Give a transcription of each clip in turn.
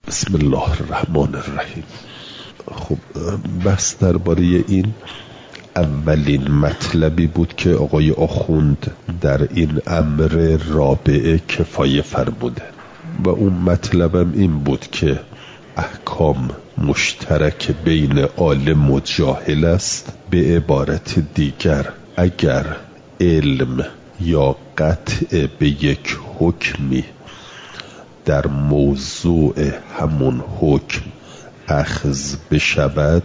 بسم الله الرحمن الرحیم. خب بس درباره این اولین مطلبی بود که آقای آخوند در این امر رابعه کفایه فرموده و اون مطلبم این بود که احکام مشترک بین عالم و جاهل است. به عبارت دیگر اگر علم یا قطع به یک حکمی در موضوع همون حکم اخذ بشود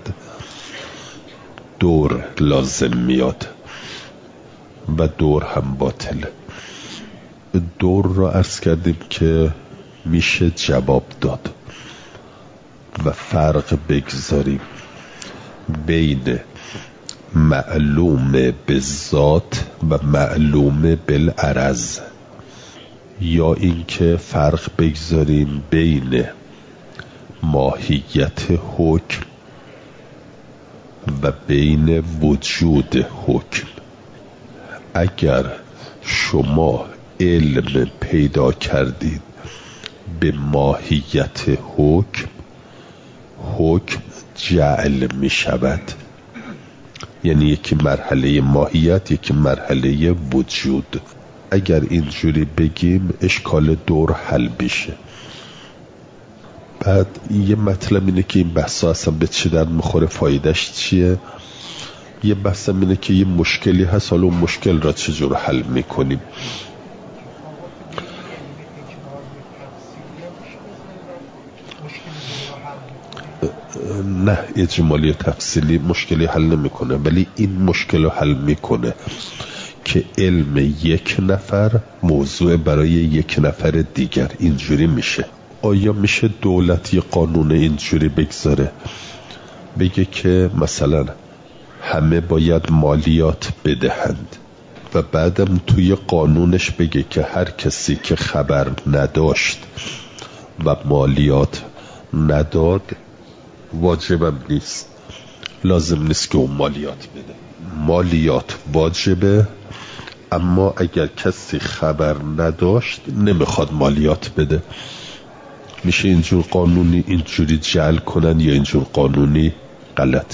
دور لازم میاد و دور هم باطله. دور را عرض کردیم که میشه جواب داد و فرق بگذاریم بین معلوم به ذات و معلوم بالعرض، یا اینکه فرق بگذاریم بین ماهیت حکم و بین وجود حکم. اگر شما علم پیدا کردید به ماهیت حکم، حکم جعل می شود، یعنی یکی مرحله ماهیت یکی مرحله وجود. اگر اینجوری بگیم اشکال دور حل بشه. بعد یه مطلب اینه که این بحثا اصلا به چه در مخوره، فایدهش چیه. یه بحثم اینه که یه مشکلی هست، حالا اون مشکل را چجور حل میکنیم. نه، اجمالی و تفصیلی مشکلی حل نمیکنه، ولی این مشکل رو حل میکنه که علم یک نفر موضوع برای یک نفر دیگر. اینجوری میشه. آیا میشه دولت یه قانون اینجوری بگذاره بگه که مثلا همه باید مالیات بدهند و بعدم توی قانونش بگه که هر کسی که خبر نداشت و مالیات نداد واجبم نیست، لازم نیست که اون مالیات بده. مالیات واجبه، اما اگر کسی خبر نداشت نمیخواد مالیات بده. میشه اینجور قانونی اینجوری جعل کنن یا اینجور قانونی غلط.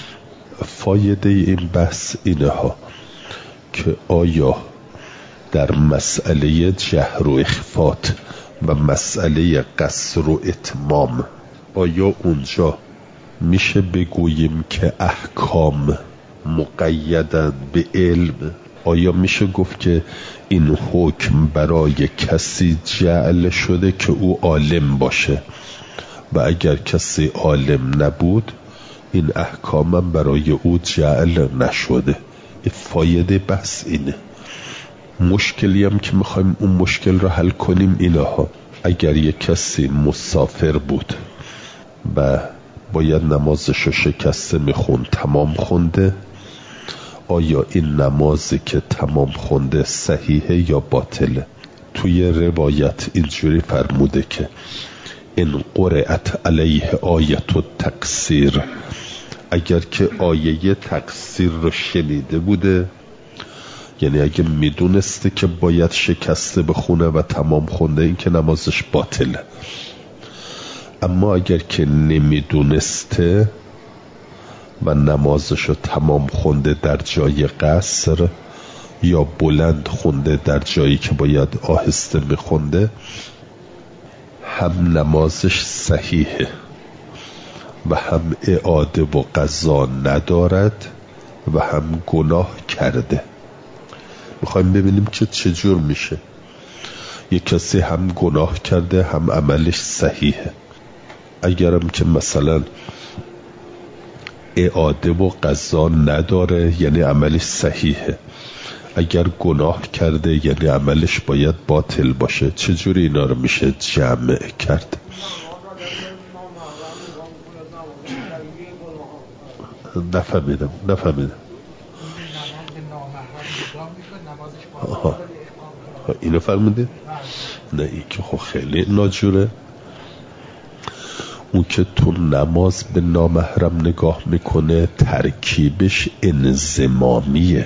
فایده این بحث اینه ها که آیا در مسئله جهر و اخفات و مسئله قصر و اتمام آیا اونجا میشه بگوییم که احکام مقیدن به علم؟ آیا میشه گفت که این حکم برای کسی جعل شده که او عالم باشه و اگر کسی عالم نبود این احکام هم برای او جعل نشده؟ فایده بحث اینه. مشکلی هم که میخوایم اون مشکل رو حل کنیم اینه ها. اگر یک کسی مسافر بود و باید نمازش رو شکسته میخوند، تمام خونده، آیا این نمازی که تمام خونده صحیحه یا باطله؟ توی روایت اینجوری فرموده که ان قرأت علیه آیت التقصیر، اگر که آیه تقصیر رو شنیده بوده، یعنی اگه میدونسته که باید شکسته بخونه و تمام خونده، این که نمازش باطله. اما اگر که نمیدونسته و نمازش رو تمام خونده در جای قصر یا بلند خونده در جایی که باید آهسته میخونده، هم نمازش صحیحه و هم اعاده و قضا ندارد و هم گناه کرده. میخوایم ببینیم که چجور میشه. یک کسی هم گناه کرده هم عملش صحیحه. اگرم که مثلا اعاده و قضا نداره یعنی عملش صحیحه، اگر گناه کرده یعنی عملش باید باطل باشه. چجوری اینا رو میشه جمع کرد؟ نفهمیدم. اینو فرمودید؟ نه، این که خب خیلی ناجوره. اون که تو نماز به نامحرم نگاه میکنه ترکیبش انضمامیه.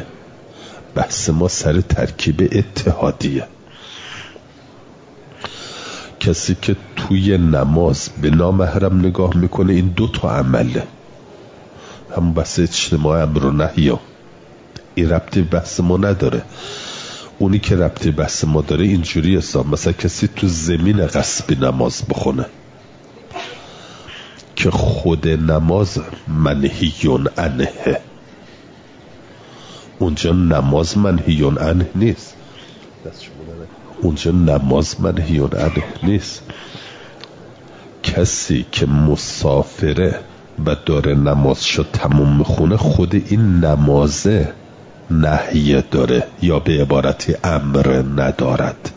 بحث ما سر ترکیب اتحادیه کسی که توی نماز به نامحرم نگاه میکنه این 2 عمله، همون بحث اجتماع امر و نهی، این ربطی بحث ما نداره. اونی که ربطی بحث ما داره اینجوری هستم، مثلا کسی تو زمین غصبی نماز بخونه که خود نماز منهیون عنه، اونجا نماز منهیون عنه نیست، اونجا نماز منهیون عنه نیست. کسی که مسافره و داره نمازشو تموم میخونه خود این نمازه نهیه داره یا به عبارتی امر ندارد.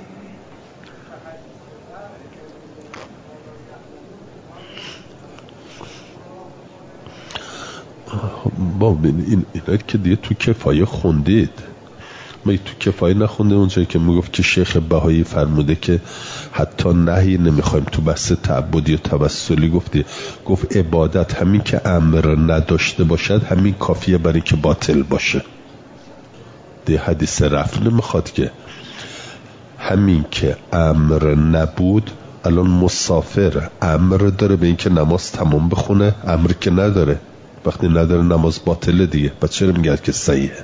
با اینا که دیگه تو کفایه خوندید، ما تو کفایه نخونده اونجایی که میگفت که شیخ بهایی فرموده که حتی نهی نمیخوایم تو بحث تعبدی و توسلی. گفت عبادت همین که امر نداشته باشد همین کافیه برای که باطل باشه. دیگه حدیث رفع نمیخواد که همین که امر نبود. الان مسافر امر داره به این که نماز تمام بخونه، امر که نداره، وقتی نداره نماز باطله دیگه. پس چرا میگه که صحیحه؟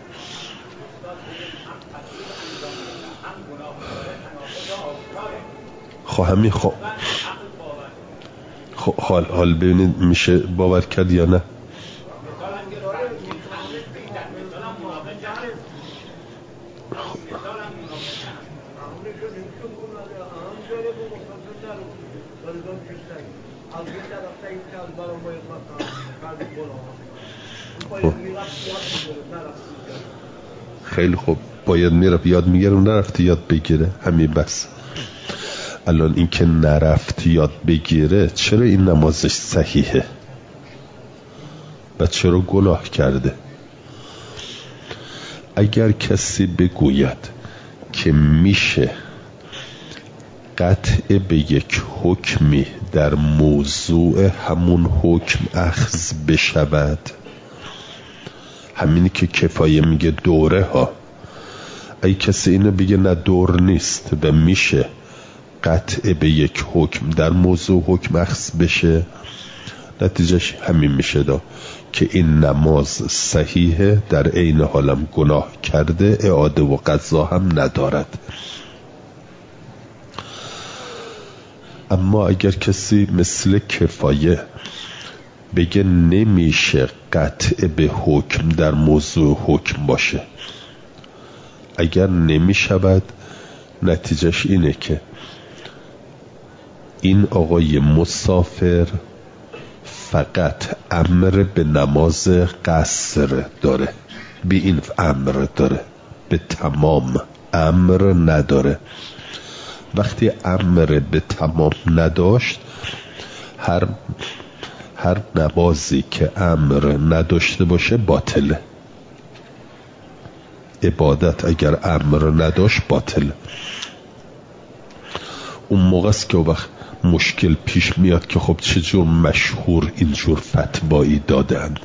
همین حال ببینید میشه باور کرد یا نه؟ خیلی خوب، باید میرفت یاد میگیره و نرفت یاد بگیره، همین بس. الان این که نرفت یاد بگیره چرا این نمازش صحیحه و چرا گناه کرده؟ اگر کسی بگوید که میشه قطع به یک حکمی در موضوع همون حکم اخذ بشود، همینی که کفایه میگه دوره ها، اگه کسی اینو بگه نه دور نیست و میشه قطع به یک حکم در موضوع حکم اخذ بشه، نتیجهش همین میشه که این نماز صحیحه، در عین حالم گناه کرده، اعاده و قضا هم ندارد. اما اگر کسی مثل کفایه بگه نمیشه قطع به حکم در موضوع حکم باشه، اگر نمیشود نتیجهش اینه که این آقای مسافر فقط امر به نماز قصر داره، به این امر داره، به تمام امر نداره. وقتی امر به تمام نداشت، هر نمازی که امر نداشته باشه باطله. عبادت اگر امر نداشت باطله. اون موقع است که وقت مشکل پیش میاد که خب چجور مشهور اینجور فتوایی دادند.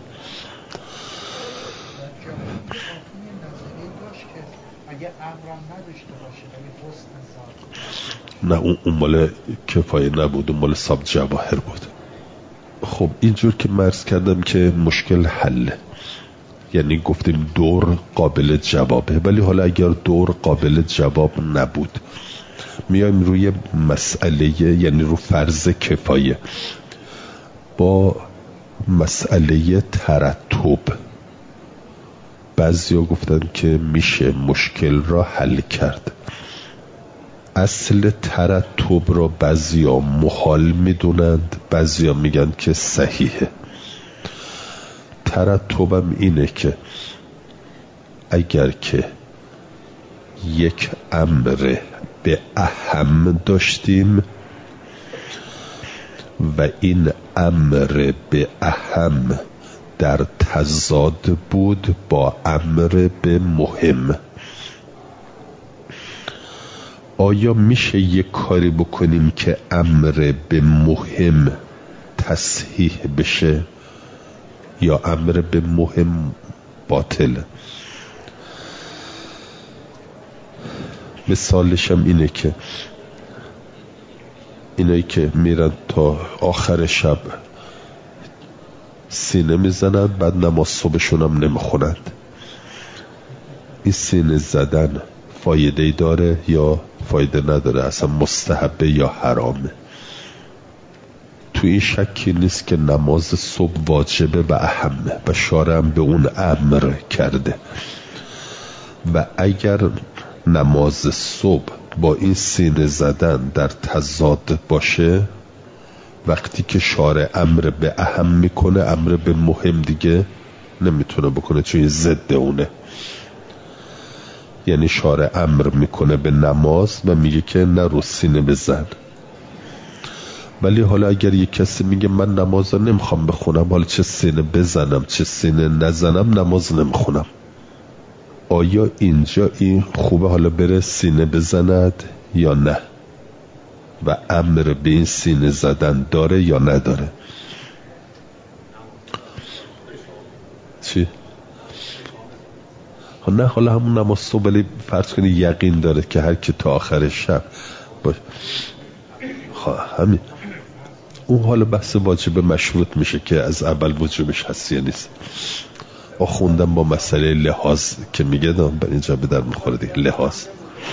نه اون مال کفایه نبود، اون مال ساب جواهر بود. خب اینجور که مرز کردم که مشکل حله، یعنی گفتیم دور قابل جوابه، ولی حالا اگر دور قابل جواب نبود میایم روی مسئله، یعنی رو فرض کفایه با مسئله ترتب. بعضیا گفتن که میشه مشکل را حل کرد. اصل ترتب را بعضیا محال میدونند، بعضیا میگن که صحیحه. ترتبم اینه که اگر که یک امر به اهم داشتیم و این امر به اهم در تضاد بود با امر به مهم، آیا میشه یک کاری بکنیم که امر به مهم تصحیح بشه یا امر به مهم باطل؟ مثالش هم اینه که اینایی که میرن تا آخر شب سینه میزنن بعد نماز صبحشون هم نمیخونند، این سینه زدن فایده داره یا فایده نداره؟ اصلا مستحبه یا حرامه؟ تو این شکی نیست که نماز صبح واجبه و اهمه و شارع هم به اون امر کرده و اگر نماز صبح با این سینه زدن در تضاد باشه، وقتی که شارع امر به اهم میکنه امر به مهم دیگه نمیتونه بکنه چون ضد اونه. یعنی شارع امر میکنه به نماز و میگه که نه رو سینه بزن، ولی حالا اگر یک کسی میگه من نماز رو نمیخوام بخونم، حالا چه سینه بزنم چه سینه نزنم نماز نمیخونم، آیا اینجا این خوبه حالا بره سینه بزند یا نه؟ و امر به این سینه زدن داره یا نداره؟ چی؟ نه حالا همون نماز صبح، ولی فرض کنی یقین داره که هر کی تا آخر شب باشه، همین اون حالا بحث واجب مشروط میشه که از اول وجوبش هست یا نیست. خوندم با مسئله لحاظ که میگه دام بر اینجا به در میخوره دیگه، لحاظ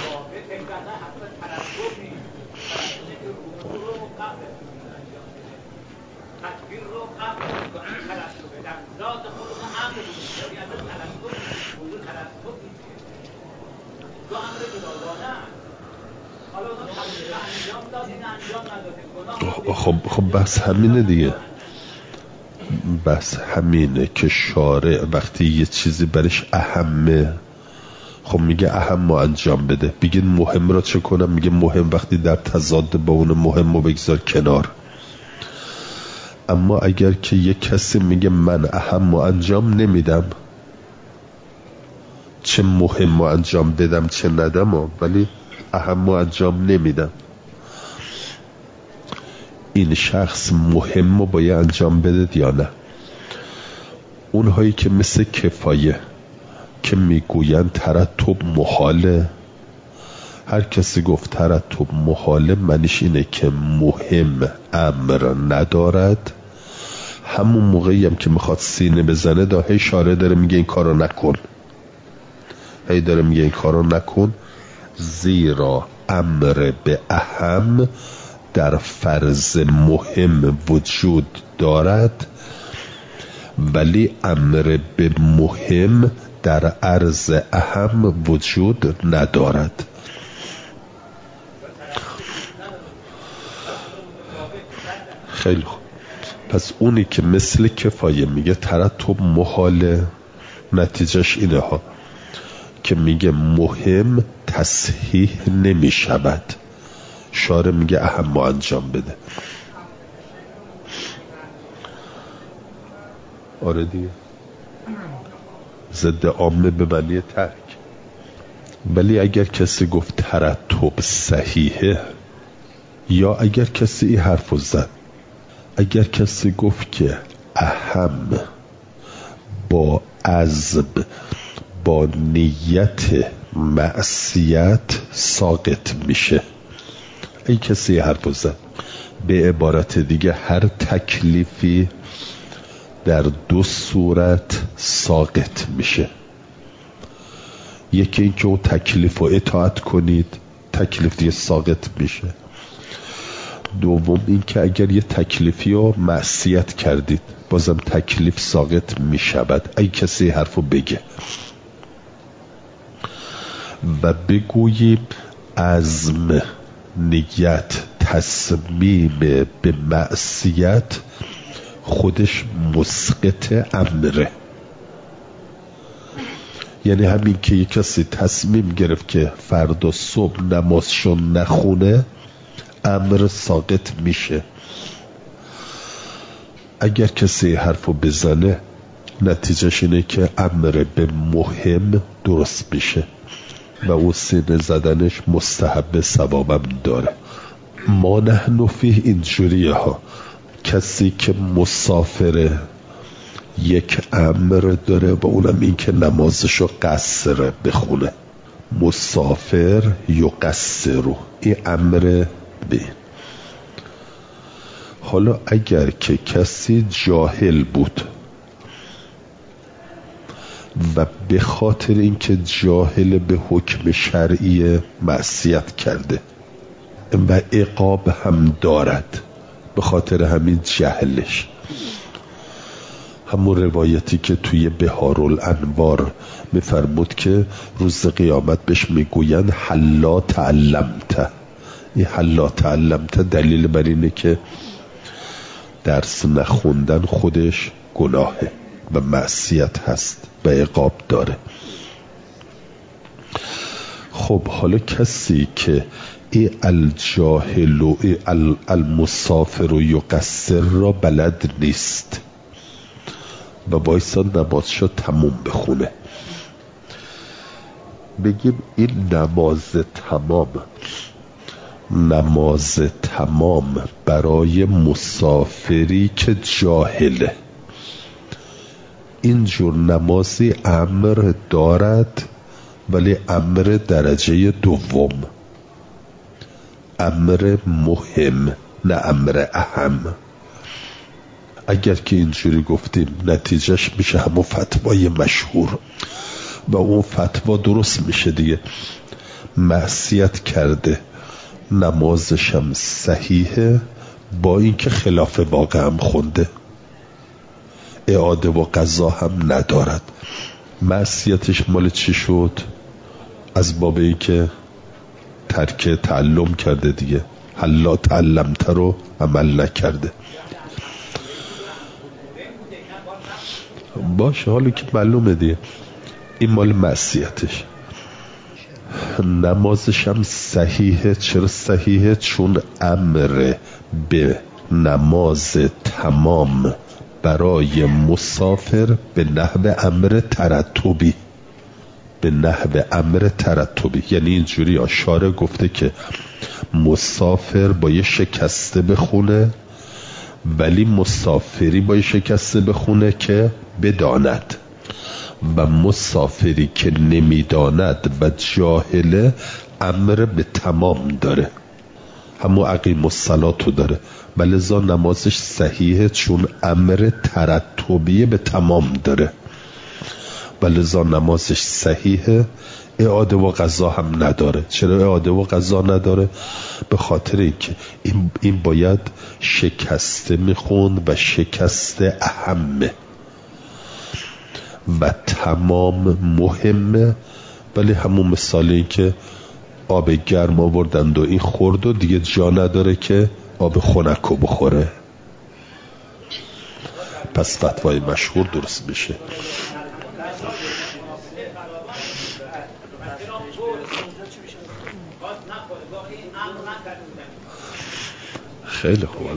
خب بس همینه دیگه، بس همینه که شارع وقتی یه چیزی برش اهمه خب میگه اهم رو انجام بده. بگین مهم را چه کنم؟ میگه مهم وقتی در تضاد با اون مهم رو بگذار کنار. اما اگر که یه کسی میگه من اهم رو انجام نمیدم، چه مهم رو انجام بدم چه ندم، ولی اهم رو انجام نمیدم، این شخص مهم رو باید انجام بده یا نه؟ اونهایی که مثل کفایه که میگوین ترتب محاله، هر کسی گفت ترتب محاله معنیش اینه که مهم امر ندارد. همون موقعی هم که میخواد سینه بزنه هی شارع داره میگه این کارو نکن، هی داره میگه این کارو نکن، زیرا امر به اهم در فرض مهم وجود دارد ولی امر به مهم در عرض اهم وجود ندارد. خیلی خوب، پس اونی که مثل کفایه میگه ترتب محاله، نتیجهش اینه ها که میگه مهم تصحیح نمی شود، شارع میگه اهم انجام بده. آره دیگه، ضد عامه به معنی ترک. ولی اگر کسی گفت ترتب صحیحه، یا اگر کسی این حرفو زد، اگر کسی گفت که اهم با عزم با نیت معصیت ساقط میشه، این کسی حرف زد. به عبارت دیگه هر تکلیفی در دو صورت ساقط میشه. یکی این که اون تکلیف رو اطاعت کنید، تکلیف دیگه ساقط میشه. دوم این که اگر یه تکلیفی رو معصیت کردید بازم تکلیف ساقط میشود. این کسی حرف رو بگه و بگوییم عزم، نیت، تصمیم به معصیت خودش مسقط امره. یعنی همین که یک کسی تصمیم گرفت که فردا صبح نمازشو نخونه، امر ساقط میشه. اگر کسی حرفو بزنه نتیجهش اینه که امر به مهم درست میشه و اون سینه زدنش مستحب ثوابم داره. ما نحن فیه اینجوریه ها، کسی که مسافره یک امر داره و اونم این که نمازشو قصر بخونه. مسافر یقصرو، این امر به حالا اگر که کسی جاهل بود و به خاطر اینکه جاهل به حکم شرعی معصیت کرده و عقاب هم دارد به خاطر همین جهلش، همون روایتی که توی بهارالانوار میفرمود که روز قیامت بهش میگوین حلا تعلمت. این حلا تعلمت دلیل بر اینه که درس نخوندن خودش گناهه و معصیت هست و عقاب داره. خب حالا کسی که ای الجاهل و ای المسافر و یقصر را بلد نیست و بایستا نمازشو تموم بخونه، بگیم این نماز تمام برای مسافری که جاهله. اینجور نمازی امر دارد ولی امر درجه دوم، امر مهم نه امر اهم. اگر که اینجوری گفتیم نتیجهش میشه همون فتوای مشهور و اون فتوا درست میشه دیگه. معصیت کرده نمازش هم صحیحه با اینکه خلاف واقع هم خونده، اعاده و قضا هم ندارد. معصیتش مال چی شد؟ از باب اینکه ترک تعلم کرده دیگه، حلا تعلمت رو عمل نکرده. باشه حالا که معلومه دیگه این مال معصیتش. نمازش هم صحیحه. چرا صحیحه؟ چون امر به نماز تمام برای مسافر به نحو امر ترتبی، یعنی اینجوری شارع گفته که مسافر باید شکسته بخونه، ولی مسافری باید شکسته بخونه که بداند، و مسافری که نمیداند و جاهله امر به تمام داره، همون اقیم الصلاتو داره، ولذا نمازش صحیحه چون امر ترتبی به تمام داره، ولذا نمازش صحیحه. اعاده و قضا هم نداره. چرا اعاده و قضا نداره؟ به خاطر اینکه این باید شکسته میخوند و شکسته اهمه و تمام مهمه، ولی همون مثالی که آب گرم آوردند و این خورد و دیگه جا نداره که آب خنکو بخوره، پس فتوای مشهور درست میشه. خیلی خوب.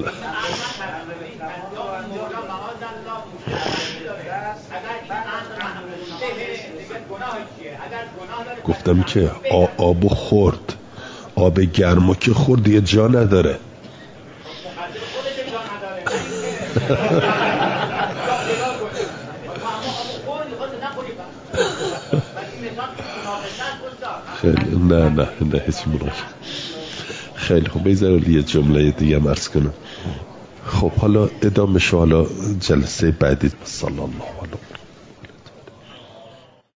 گفتم که آب خورد، آب گرمو که خورد دیگه جا نداره. خیلی نه هیچ مناسب. خیلی خوب، بذار یه جمله دیگه عرض کنم. خب حالا ادامه شو، حالا جلسه بعدی. صلی الله علیه و